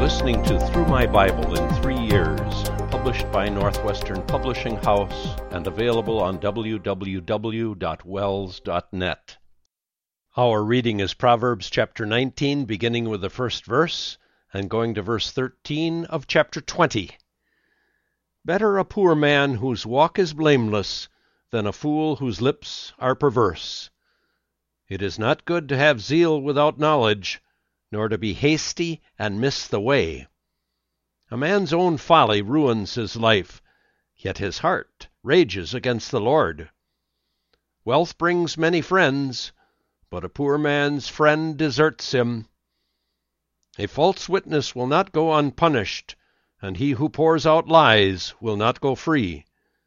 listening to Through My Bible in 3 Years, published by Northwestern Publishing House and available on www.wells.net. Our reading is Proverbs chapter 19, beginning with the first verse and going to verse 13 of chapter 20. Better a poor man whose walk is blameless than a fool whose lips are perverse. It is not good to have zeal without knowledge, nor to be hasty and miss the way. A man's own folly ruins his life, yet his heart rages against the Lord. Wealth brings many friends, but a poor man's friend deserts him. A false witness will not go unpunished, and he who pours out lies will not go free.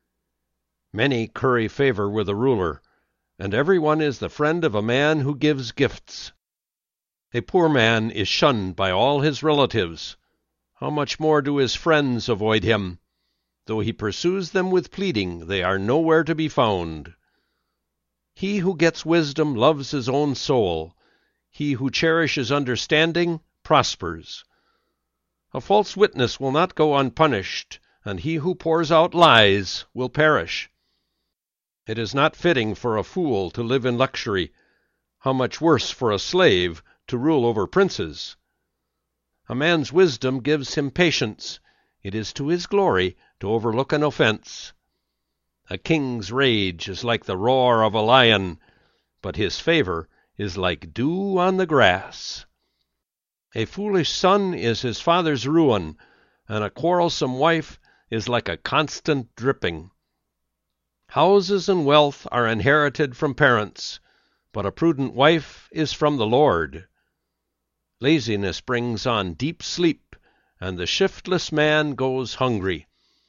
Many curry favor with a ruler, and everyone is the friend of a man who gives gifts. A poor man is shunned by all his relatives. How much more do his friends avoid him? Though he pursues them with pleading, they are nowhere to be found. He who gets wisdom loves his own soul. He who cherishes understanding prospers. A false witness will not go unpunished, and he who pours out lies will perish. It is not fitting for a fool to live in luxury. How much worse for a slave to rule over princes. A man's wisdom gives him patience. It is to his glory to overlook an offense. A king's rage is like the roar of a lion, but his favor is like dew on the grass. A foolish son is his father's ruin, and a quarrelsome wife is like a constant dripping. Houses and wealth are inherited from parents, but a prudent wife is from the Lord. Laziness brings on deep sleep, and the shiftless man goes hungry.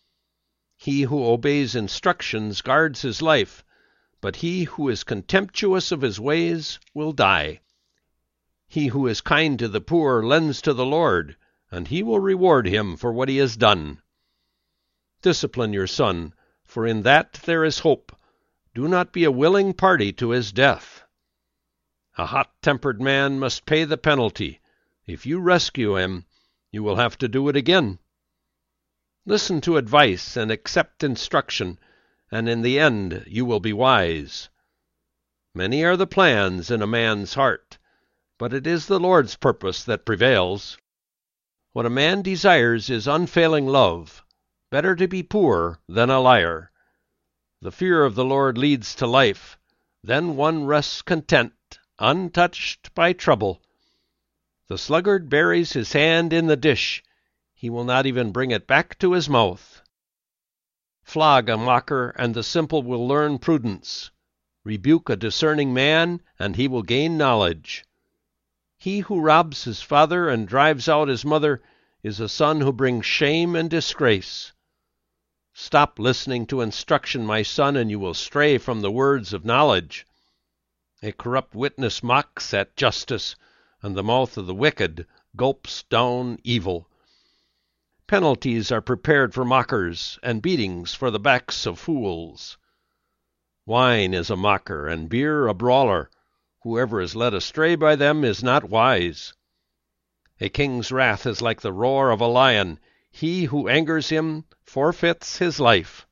He who obeys instructions guards his life, but he who is contemptuous of his ways will die. He who is kind to the poor lends to the Lord, and he will reward him for what he has done. Discipline your son, for in that there is hope. Do not be a willing party to his death. A hot-tempered man must pay the penalty. If you rescue him, you will have to do it again. Listen to advice and accept instruction, and in the end you will be wise. Many are the plans in a man's heart, but it is the Lord's purpose that prevails. What a man desires is unfailing love. Better to be poor than a liar. The fear of the Lord leads to life. Then one rests content, untouched by trouble. The sluggard buries his hand in the dish. He will not even bring it back to his mouth. Flog a mocker, and the simple will learn prudence. Rebuke a discerning man, and he will gain knowledge. He who robs his father and drives out his mother is a son who brings shame and disgrace. Stop listening to instruction, my son, and you will stray from the words of knowledge. A corrupt witness mocks at justice, and the mouth of the wicked gulps down evil. Penalties are prepared for mockers, and beatings for the backs of fools. Wine is a mocker, and beer a brawler. Whoever is led astray by them is not wise. A king's wrath is like the roar of a lion. He who angers him forfeits his life.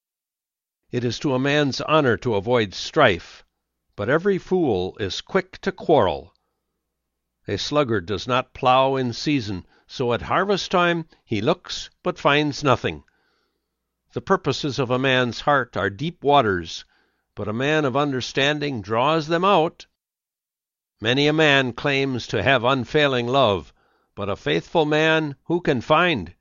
It is to a man's honor to avoid strife, but every fool is quick to quarrel. A sluggard does not plow in season, so at harvest time he looks but finds nothing. The purposes of a man's heart are deep waters, but a man of understanding draws them out. Many a man claims to have unfailing love, but a faithful man who can find?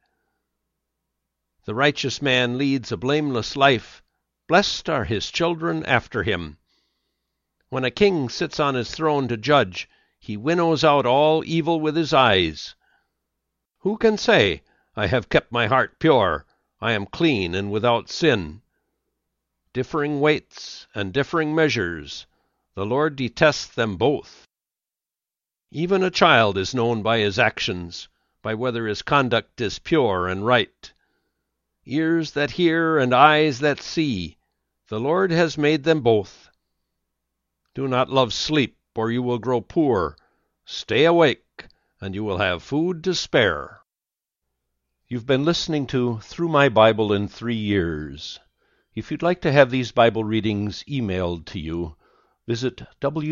The righteous man leads a blameless life. Blessed are his children after him. When a king sits on his throne to judge, he winnows out all evil with his eyes. Who can say, I have kept my heart pure, I am clean and without sin? Differing weights and differing measures, the Lord detests them both. Even a child is known by his actions, by whether his conduct is pure and right. Ears that hear and eyes that see, the Lord has made them both. Do not love sleep, or you will grow poor. Stay awake, and you will have food to spare. You've been listening to Through My Bible in 3 Years. If you'd like to have these Bible readings emailed to you, visit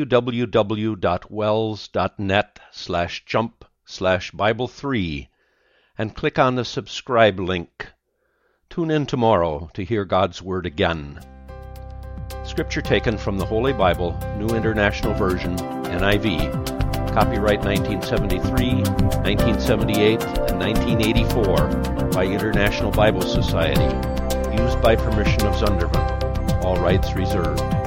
www.wells.net/jump/Bible3 and click on the subscribe link. Tune in tomorrow to hear God's Word again. Scripture taken from the Holy Bible, New International Version, NIV, copyright 1973, 1978, and 1984 by International Bible Society, used by permission of Zunderman. All rights reserved.